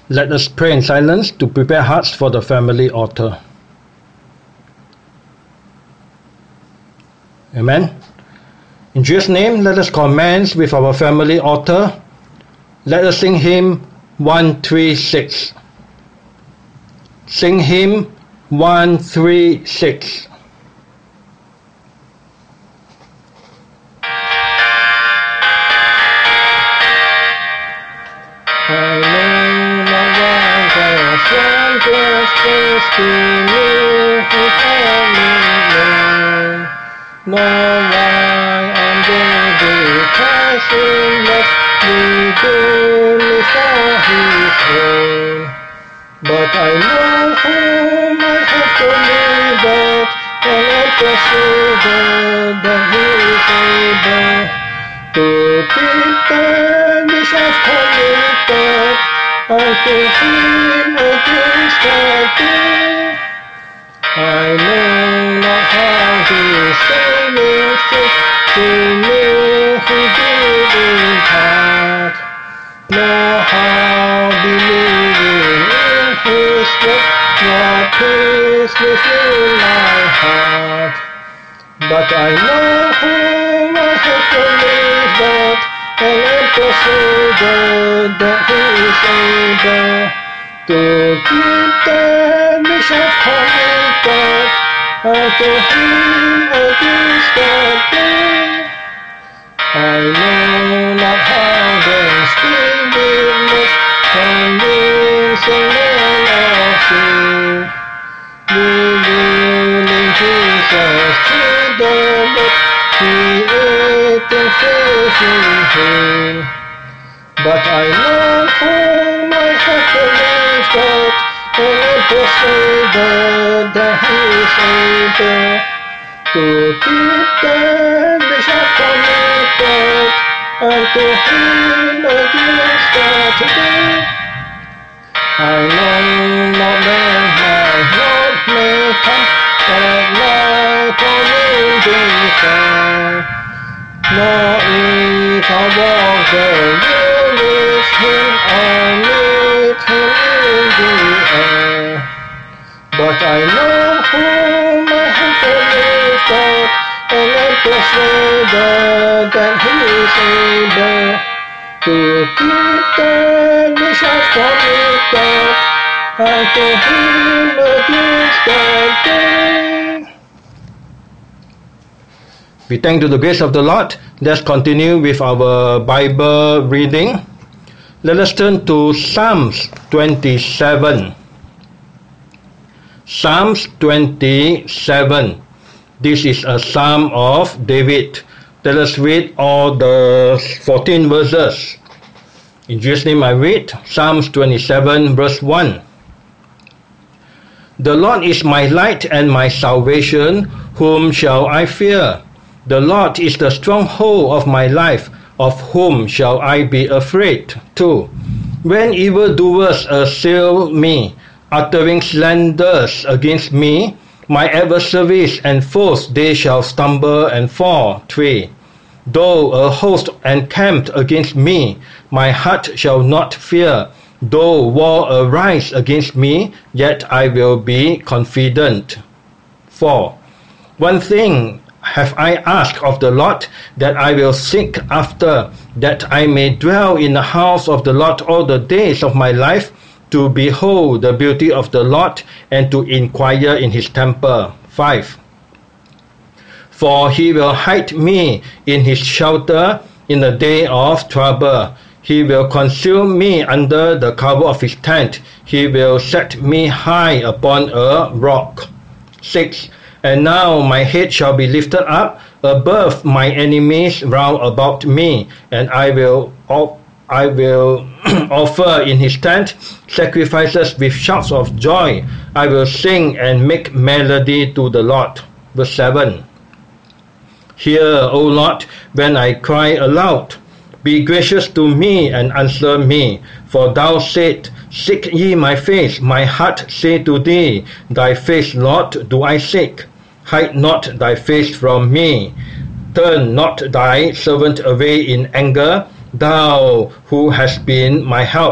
Let us pray in silence to prepare hearts for the family altar. Amen. In Jesus' name, let us commence with our family altar. Let us sing hymn 136. Sing hymn 136. I know not why the strangest is to me who have me known, nor why I'm baby passing must redeem me for his own. But I know whom I have to live at, and I'm persuaded that he is able to keep the wish I've committed unto him against that day. I know not how his saving faith to me who did impart, nor how believing in his work what peace within my heart. But I know whom I have believed that, and am persuaded that he is able to keep that which I've committed unto him against that day. I know not how the Spirit must convince a man of sin, revealing Jesus to them, but creating faith in him. But I know whom I have believed that, and am persuaded that he is able to keep that which I've committed unto him against that day. I know not when my Lord may come at night or noonday, nor if I walk the way with him or meet him in the air. But I know whom I have believed that, and am persuaded that he is able to keep that which I've committed unto him against that day. We thank to the grace of the Lord. Let's continue with our Bible reading. Let us turn to Psalms 27. Psalms 27. This is a psalm of David. Let us read all the 14 verses. In Jesus' name I read Psalms 27 verse 1. The Lord is my light and my salvation, whom shall I fear? The Lord is the stronghold of my life, of whom shall I be afraid? 2. When evildoers assail me, uttering slanders against me, my adversaries and foes, they shall stumble and fall. 3. Though a host encamp against me, my heart shall not fear. Though war arise against me, yet I will be confident. 4. One thing have I asked of the Lord, that I will seek after, that I may dwell in the house of the Lord all the days of my life, to behold the beauty of the Lord, and to inquire in his temple. 5. For he will hide me in his shelter in the day of trouble. He will conceal me under the cover of his tent. He will set me high upon a rock. 6. And now my head shall be lifted up above my enemies round about me, and I will offer in his tent sacrifices with shouts of joy. I will sing and make melody to the Lord. Verse 7. Hear, O Lord, when I cry aloud. Be gracious to me and answer me. For thou said, Seek ye my face. My heart say to thee, Thy face, Lord, do I seek. Hide not thy face from me. Turn not thy servant away in anger. Thou who hast been my help,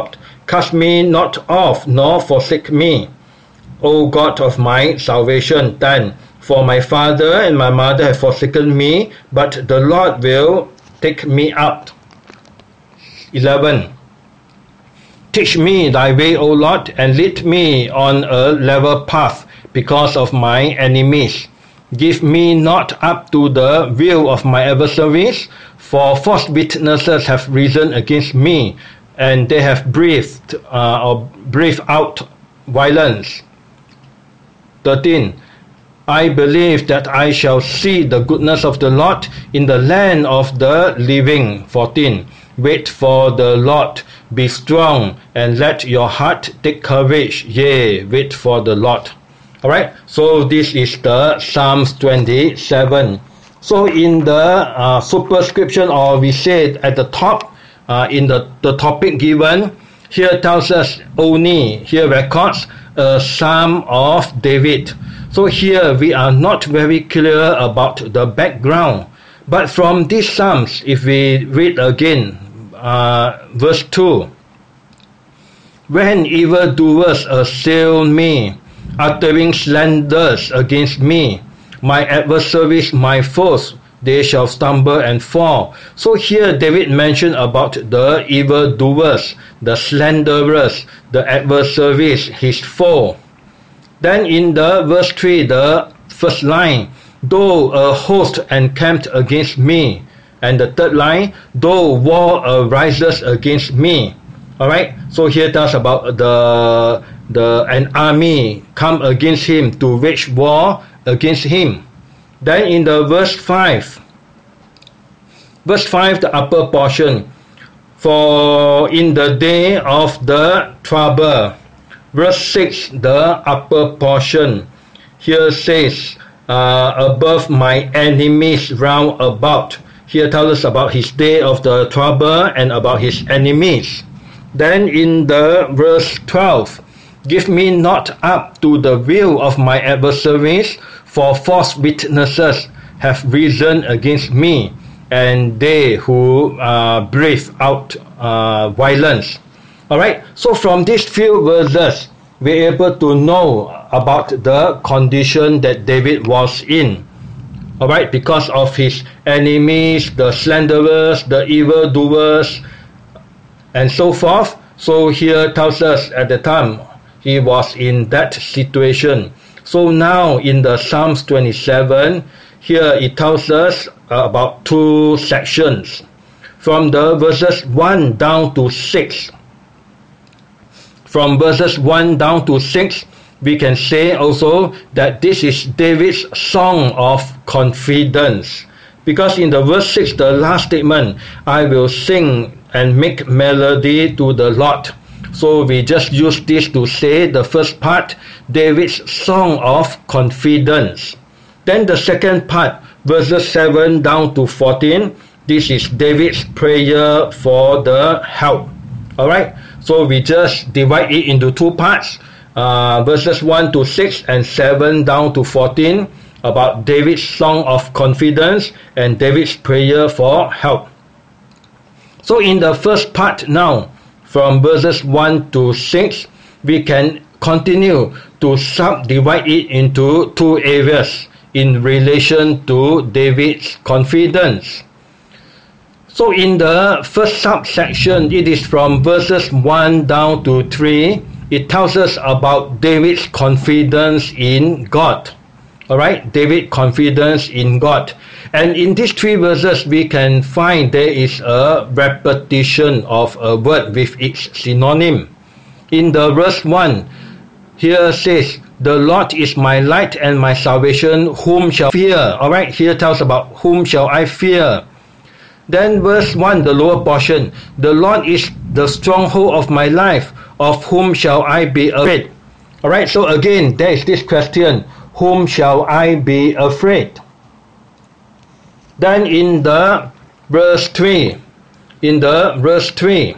Cast me not off, nor forsake me, O God of my salvation. 10. For my father and my mother have forsaken me, but the Lord will take me up. 11. Teach me thy way, O Lord, and lead me on a level path because of my enemies. Give me not up to the will of my adversaries, for false witnesses have risen against me, and they have breathed out violence. 13. I believe that I shall see the goodness of the Lord in the land of the living. 14. Wait for the Lord, be strong, and let your heart take courage. Yea, wait for the Lord. Alright, so this is the Psalms 27. So in the superscription, or we say at the top, in the topic given, here tells us only, here records a Psalm of David. So here we are not very clear about the background. But from these Psalms, if we read again, verse 2, when evildoers assail me, uttering slanders against me, my adversaries, my foes, they shall stumble and fall. So here David mentioned about the evildoers, the slanderers, the adversaries, his foe. Then in the verse 3, the first line, though a host encamped against me. And the third line, though war arises against me. Alright, so here tells about an army come against him to wage war against him. Then in the verse 5, the upper portion, for in the day of the trouble. Verse 6, the upper portion, here says, above my enemies round about. Here tells us about his day of the trouble and about his enemies. Then in the verse 12, give me not up to the will of my adversaries, for false witnesses have risen against me, and they who breathe out violence. Alright, so from these few verses, we're able to know about the condition that David was in. Alright, because of his enemies, the slanderers, the evildoers, and so forth. So here tells us at the time he was in that situation. So now in the Psalms 27, here it tells us about two sections. From the verses 1 down to 6. From verses 1 down to 6, we can say also that this is David's song of confidence. Because in the verse 6, the last statement, I will sing and make melody to the Lord. So we just use this to say the first part, David's song of confidence. Then the second part, verses 7 down to 14, this is David's prayer for the help. Alright, so we just divide it into two parts, verses 1 to 6 and 7 down to 14, about David's song of confidence and David's prayer for help. So in the first part now, from verses 1 to 6, we can continue to subdivide it into two areas in relation to David's confidence. So in the first subsection, it is from verses 1 down to 3, it tells us about David's confidence in God. Alright, David's confidence in God. And in these three verses, we can find there is a repetition of a word with its synonym. In the verse 1, here says, the Lord is my light and my salvation, whom shall I fear? Alright, here tells about whom shall I fear. Then verse 1, the lower portion, the Lord is the stronghold of my life, of whom shall I be afraid? Alright, so again, there is this question, whom shall I be afraid? Then in the verse 3, verse 3,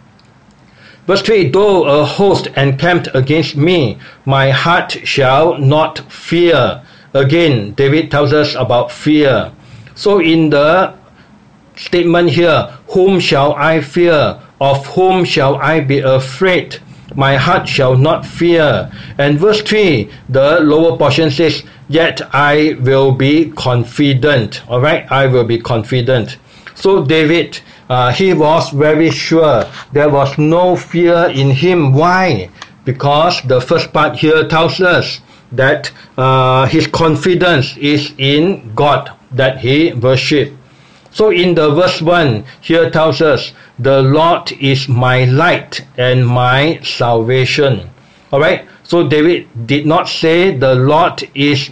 though a host encamped against me, my heart shall not fear. Again, David tells us about fear. So in the statement here, whom shall I fear, of whom shall I be afraid? My heart shall not fear. And verse 3, the lower portion says, yet I will be confident. Alright, I will be confident. So David, he was very sure. There was no fear in him. Why? Because the first part here tells us that his confidence is in God that he worshipped. So in the verse 1, here tells us, the Lord is my light and my salvation. Alright, so David did not say the Lord is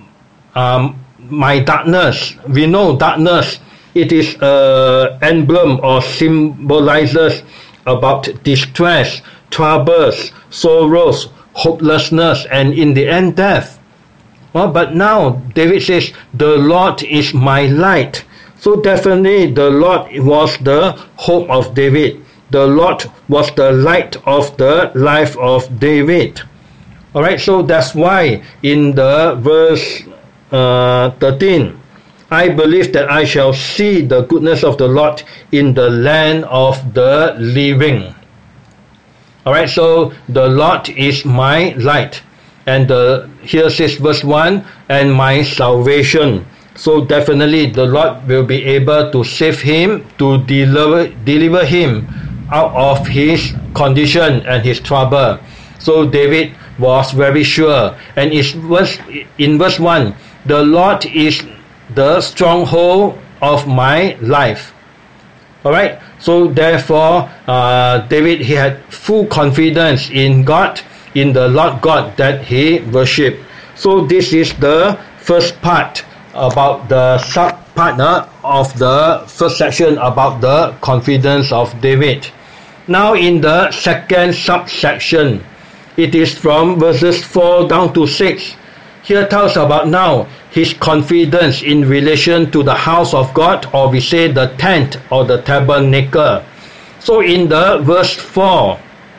my darkness. We know darkness, it is an emblem or symbolizes about distress, troubles, sorrows, hopelessness, and in the end death. Well, but now David says, the Lord is my light. So definitely the Lord was the hope of David. The Lord was the light of the life of David. Alright, so that's why in the verse 13, I believe that I shall see the goodness of the Lord in the land of the living. Alright, so the Lord is my light. And here says verse 1, and my salvation. So definitely the Lord will be able to save him, to deliver him out of his condition and his trouble. So David was very sure. And in verse 1, the Lord is the stronghold of my life. Alright, so therefore David, he had full confidence in God, in the Lord God that he worshipped. So this is the first part about the sub-part of the first section about the confidence of David. Now in the second subsection, it is from verses 4 down to 6. Here tells about now his confidence in relation to the house of God, or we say the tent or the tabernacle. So in the verse 4,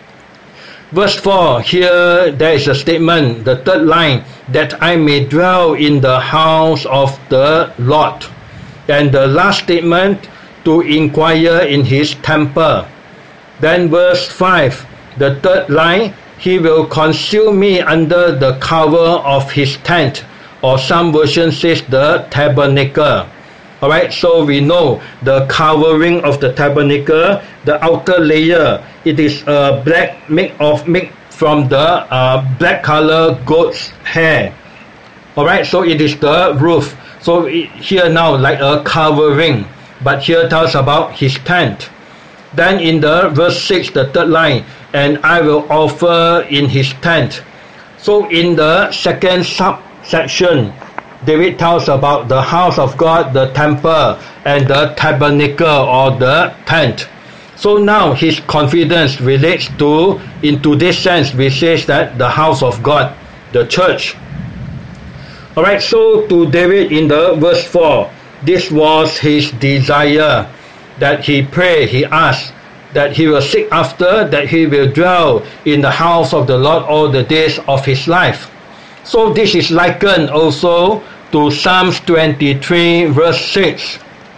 here there is a statement, the third line, that I may dwell in the house of the Lord. And the last statement, to inquire in his temple. Then verse 5, the third line, he will conceal me under the cover of his tent, or some version says the tabernacle. Alright, so we know the covering of the tabernacle, the outer layer, it is black, made from the black color goat's hair. Alright, so it is the roof. So here now like a covering, but here tells about his tent. Then in the verse 6, the third line, and I will offer in his tent. So in the second subsection, David tells about the house of God, the temple, and the tabernacle or the tent. So now his confidence relates to, in today's sense, we say that the house of God, the church. Alright, so to David in the verse 4, this was his desire, that he prayed, he asked, that he will seek after, that he will dwell in the house of the Lord all the days of his life. So this is likened also to Psalms 23 verse 6.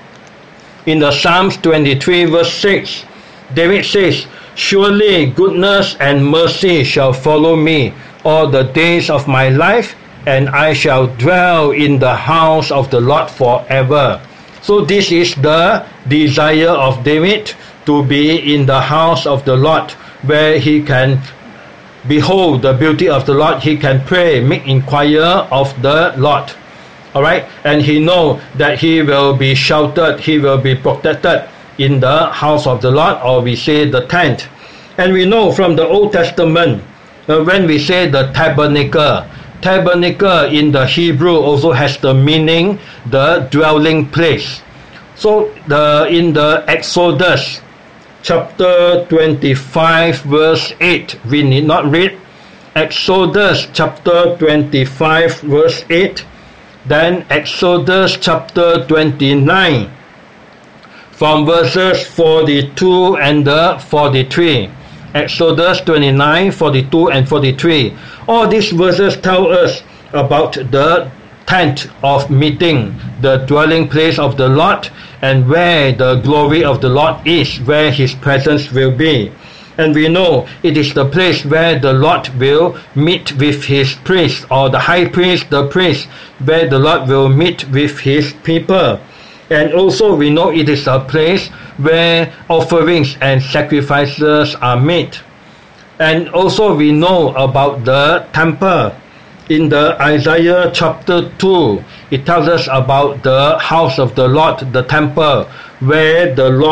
In the Psalms 23 verse 6, David says, surely goodness and mercy shall follow me all the days of my life, and I shall dwell in the house of the Lord forever. So this is the desire of David, to be in the house of the Lord, where he can behold the beauty of the Lord, he can pray, make inquire of the Lord. Alright, and he know that he will be sheltered, he will be protected in the house of the Lord, or we say the tent. And we know from the Old Testament, when we say the tabernacle in the Hebrew also has the meaning, the dwelling place. So in the Exodus chapter 25 verse 8, we need not read. Exodus chapter 25 verse 8, then Exodus chapter 29 from verses 42 and 43. Exodus 29, 42 and 43. All these verses tell us about the tent of meeting, the dwelling place of the Lord, and where the glory of the Lord is, where his presence will be. And we know it is the place where the Lord will meet with his priest, or the high priest, the priest, where the Lord will meet with his people. And also we know it is a place where offerings and sacrifices are made. And also we know about the temple. In the Isaiah chapter 2, it tells us about the house of the Lord, the temple, where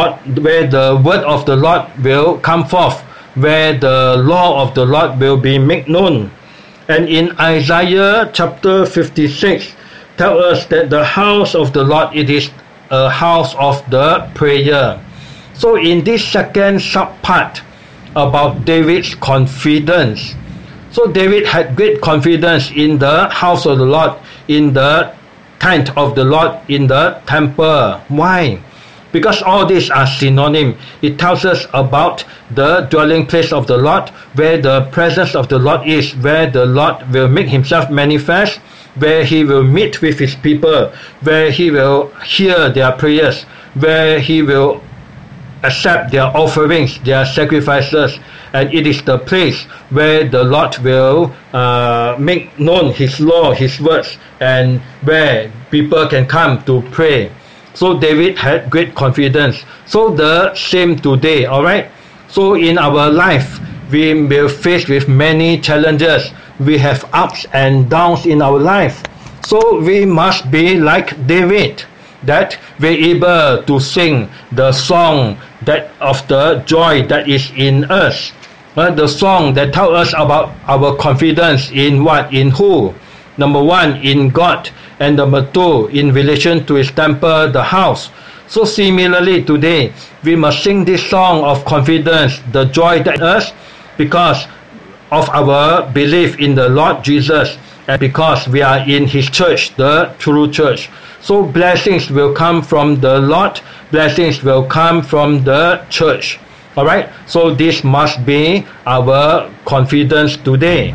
the word of the Lord will come forth, where the law of the Lord will be made known. And in Isaiah chapter 56, tells us that the house of the Lord, it is a house of the prayer. So in this second subpart about David's confidence, so David had great confidence in the house of the Lord, in the tent of the Lord, in the temple. Why? Because all these are synonyms. It tells us about the dwelling place of the Lord, where the presence of the Lord is, where the Lord will make himself manifest, where he will meet with his people, where he will hear their prayers, where he will accept their offerings, their sacrifices, and it is the place where the Lord will make known his law, his words, and where people can come to pray. So David had great confidence. So the same today, alright? So in our life, we will face with many challenges. We have ups and downs in our life. So we must be like David, that we're able to sing the song that of the joy that is in us. The song that tells us about our confidence in what? In who? Number one, in God. And number two, in relation to his temple, the house. So similarly today, we must sing this song of confidence, the joy that in us, because of our belief in the Lord Jesus, and because we are in his church, the true church. So blessings will come from the Lord, blessings will come from the church. Alright, so this must be our confidence today.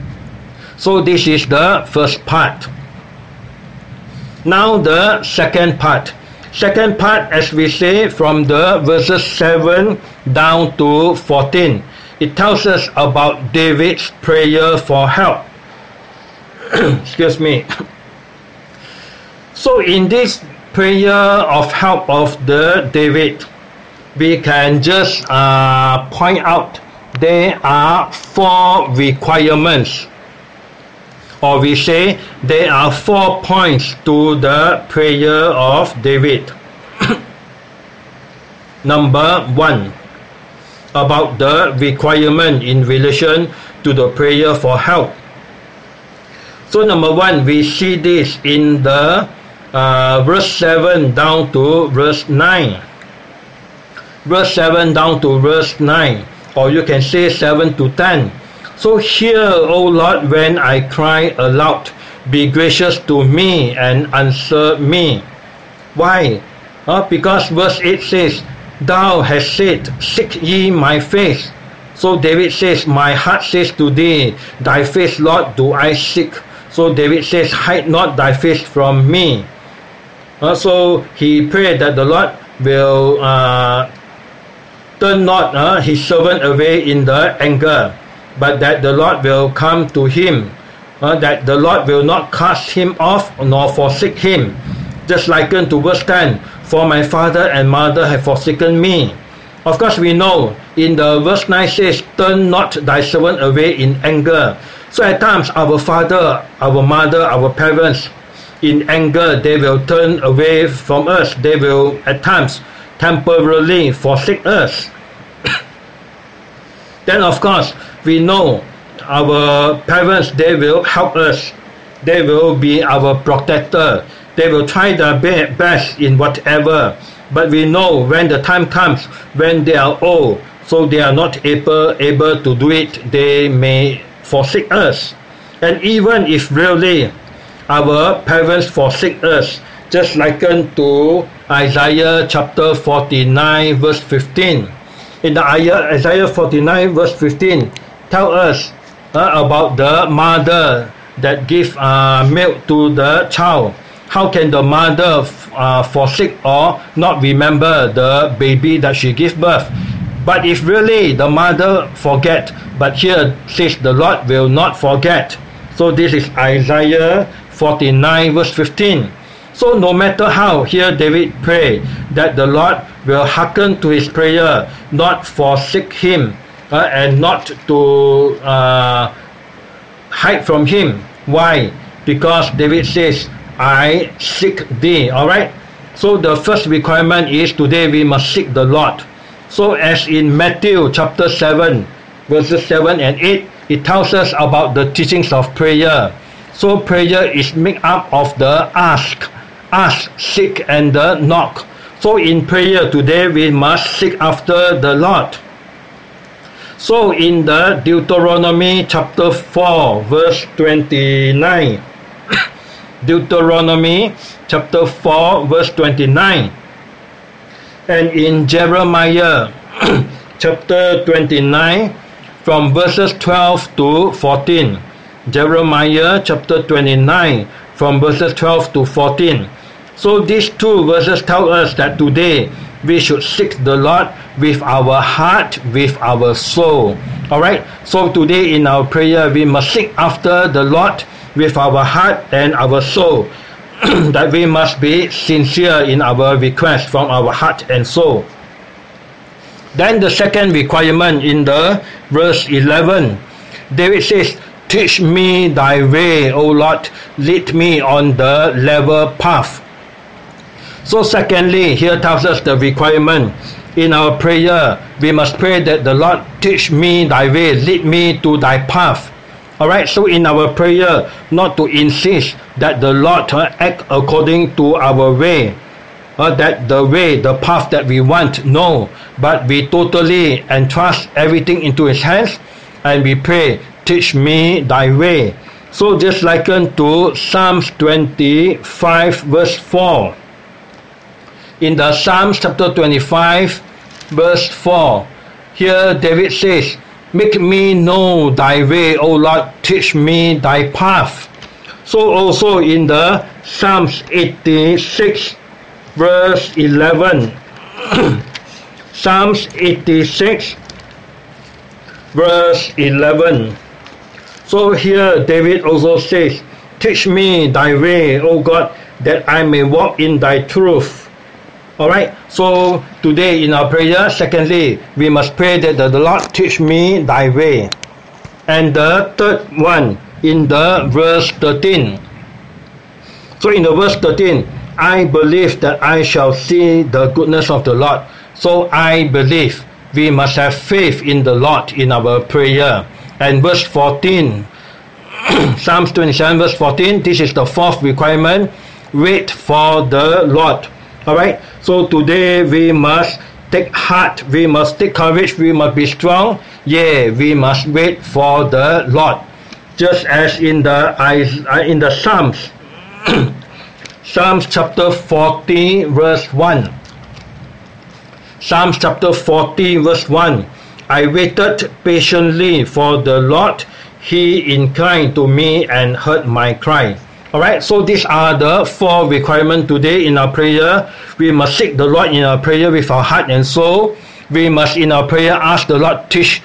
So this is the first part. Now the second part. Second part, as we say, from the verses 7 down to 14. It tells us about David's prayer for help. Excuse me. So in this prayer of help of the David, we can just point out there are 4 requirements, or we say there are 4 points to the prayer of David. Number 1, about the requirement in relation to the prayer for help. So number 1, we see this in the verse 7 down to verse 9. Verse 7 down to verse 9, or you can say 7 to 10. So hear, O Lord, when I cry aloud, be gracious to me and answer me. Why? Because verse 8 says, Thou hast said, seek ye my face. So David says, my heart says to thee, thy face, Lord, do I seek. So David says, hide not thy face from me. So he prayed that the Lord will turn not his servant away in the anger, but that the Lord will come to him, that the Lord will not cast him off nor forsake him. Just likened to verse 10, for my father and mother have forsaken me. Of course we know in the verse 9 says, turn not thy servant away in anger. So at times our father, our mother, our parents, in anger they will turn away from us. They will at times temporarily forsake us. Then of course we know our parents, they will help us. They will be our protector. They will try their best in whatever. But we know when the time comes, when they are old, so they are not able to do it, they may forsake us. And even if really our parents forsake us, just likened to Isaiah chapter 49 verse 15. In the Isaiah 49 verse 15 tell us about the mother that give milk to the child, how can the mother forsake or not remember the baby that she gave birth? But if really the mother forget, but here says the Lord will not forget. So this is Isaiah 49 verse 15. So no matter how, here David pray that the Lord will hearken to his prayer, not forsake him, and not to hide from him. Why? Because David says, I seek thee. Alright? So the first requirement is today we must seek the Lord. So as in Matthew chapter 7 verses 7 and 8, it tells us about the teachings of prayer. So prayer is made up of the ask, seek, and the knock. So in prayer today we must seek after the Lord. So in the Deuteronomy chapter 4 verse 29, Deuteronomy chapter 4 verse 29, and in Jeremiah chapter 29 from verses 12 to 14, Jeremiah chapter 29 from verses 12 to 14. So these two verses tell us that today we should seek the Lord with our heart, with our soul. Alright, so today in our prayer we must seek after the Lord with our heart and our soul. That we must be sincere in our request from our heart and soul. Then the second requirement in the verse 11, David says, teach me thy way, O Lord, lead me on the level path. So secondly, here tells us the requirement. In our prayer, we must pray that the Lord teach me thy way, lead me to thy path. Alright, so in our prayer, not to insist that the Lord act according to our way, that the way, the path that we want, no, but we totally entrust everything into his hands and we pray, teach me thy way. So just liken to Psalms 25 verse 4. In the Psalms chapter 25 verse 4, here David says, make me know thy way, O Lord, teach me thy path. So also in the Psalms 86 verse 11, Psalms 86 verse 11. So here David also says, teach me thy way, O God, that I may walk in thy truth. Alright, so today in our prayer, secondly, we must pray that the Lord teach me thy way. And the third one, in the verse 13. So in the verse 13, I believe that I shall see the goodness of the Lord. So I believe we must have faith in the Lord in our prayer. And verse 14, Psalms 27 verse 14, this is the fourth requirement, wait for the Lord. Alright, so today we must take heart, we must take courage, we must be strong. Yeah, we must wait for the Lord. Just as in the Psalms, Psalms chapter 40 verse 1. Psalms chapter 40 verse 1. I waited patiently for the Lord, he inclined to me and heard my cry. Alright, so these are the four requirements today in our prayer. We must seek the Lord in our prayer with our heart and soul. We must in our prayer ask the Lord teach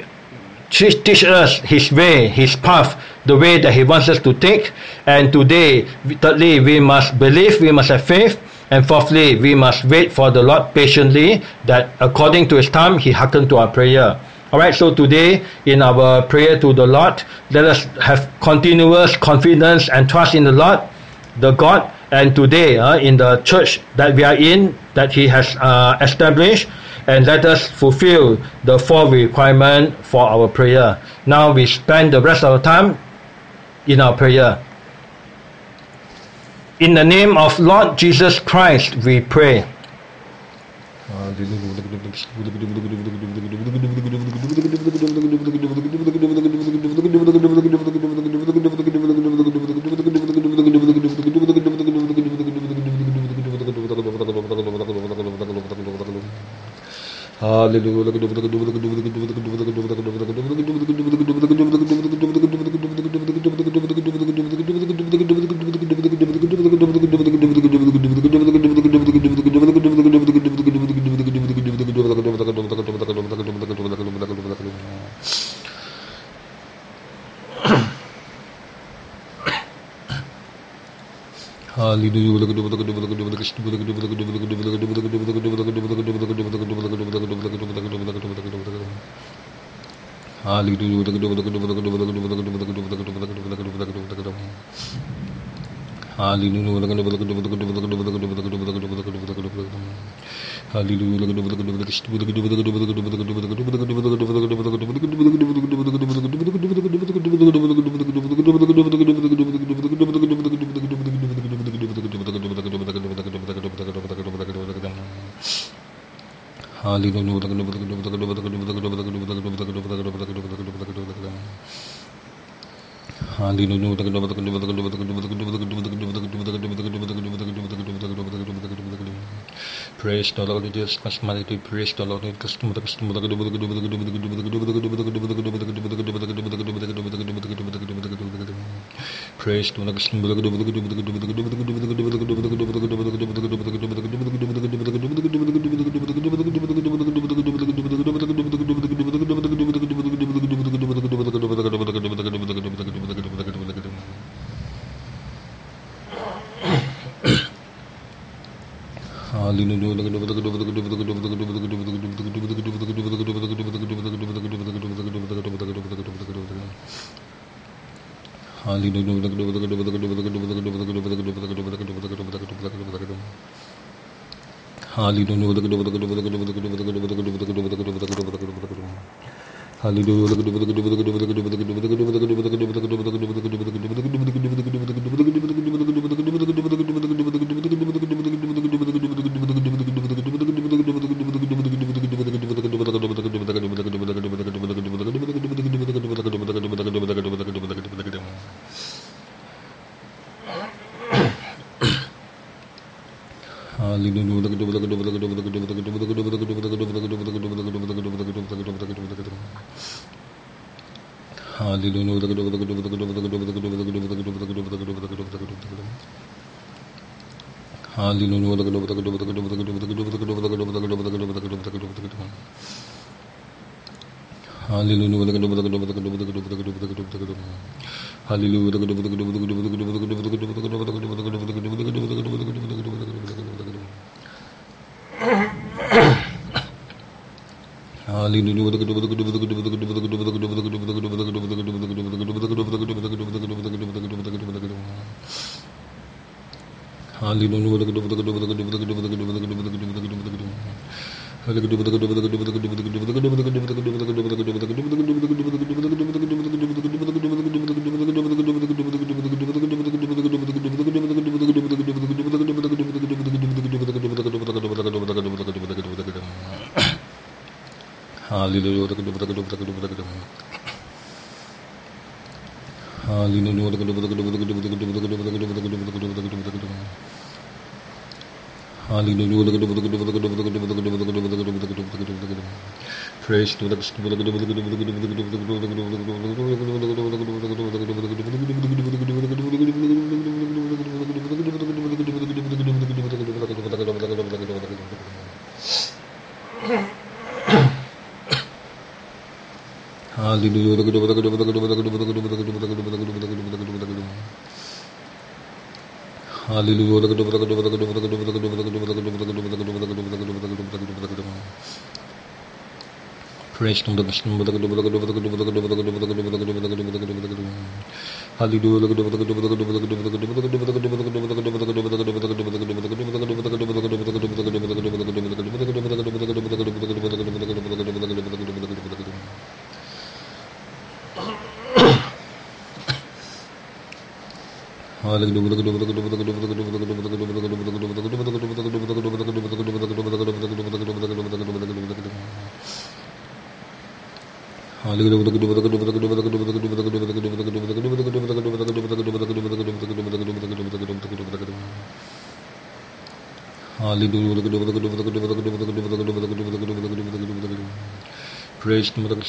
us his way, his path, the way that he wants us to take. And today, thirdly, we must believe, we must have faith. And fourthly, we must wait for the Lord patiently, that according to his time, he hearkened to our prayer. Alright, so today in our prayer to the Lord, let us have continuous confidence and trust in the Lord, the God, and today in the church that we are in, that he has established, and let us fulfill the four requirements for our prayer. Now we spend the rest of the time in our prayer. In the name of Lord Jesus Christ, we pray. Praise the Lord Jesus Christ, mighty praise the Lord Jesus Christ. Praise the Lord. Praise to the Praise to the Hallelujah. Praise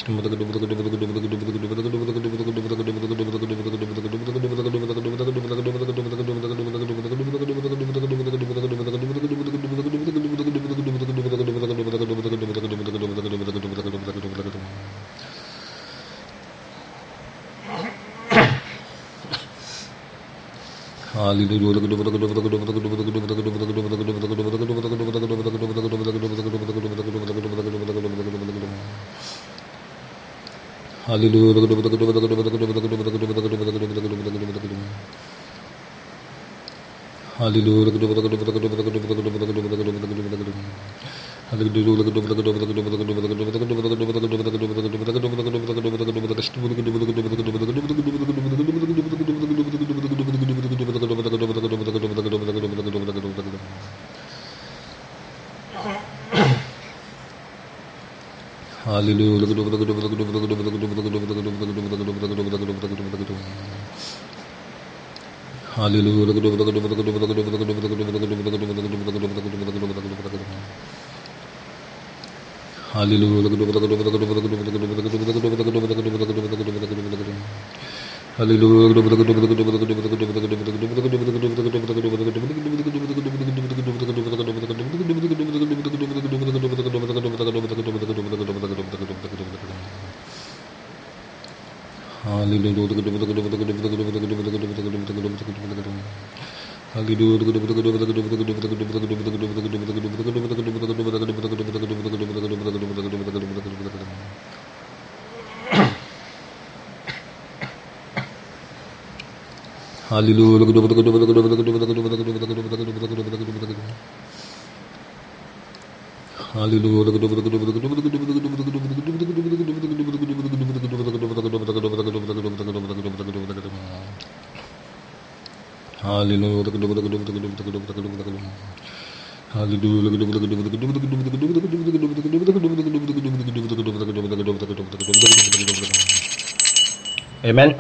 Amen.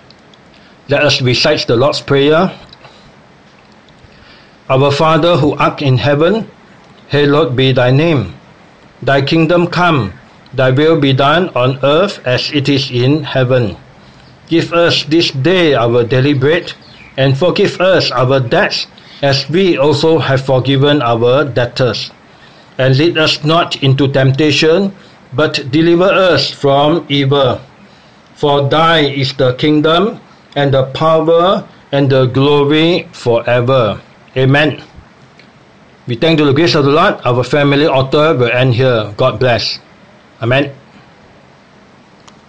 Let us recite the Lord's Prayer. Our Father who art in heaven, hallowed be thy name. Thy kingdom come, thy will be done on earth as it is in heaven. Give us this day our daily bread, and forgive us our debts as we also have forgiven our debtors. And lead us not into temptation, but deliver us from evil. For thine is the kingdom, and the power, and the glory forever. Amen. We thank the grace of the Lord. Our family altar will end here. God bless. Amen.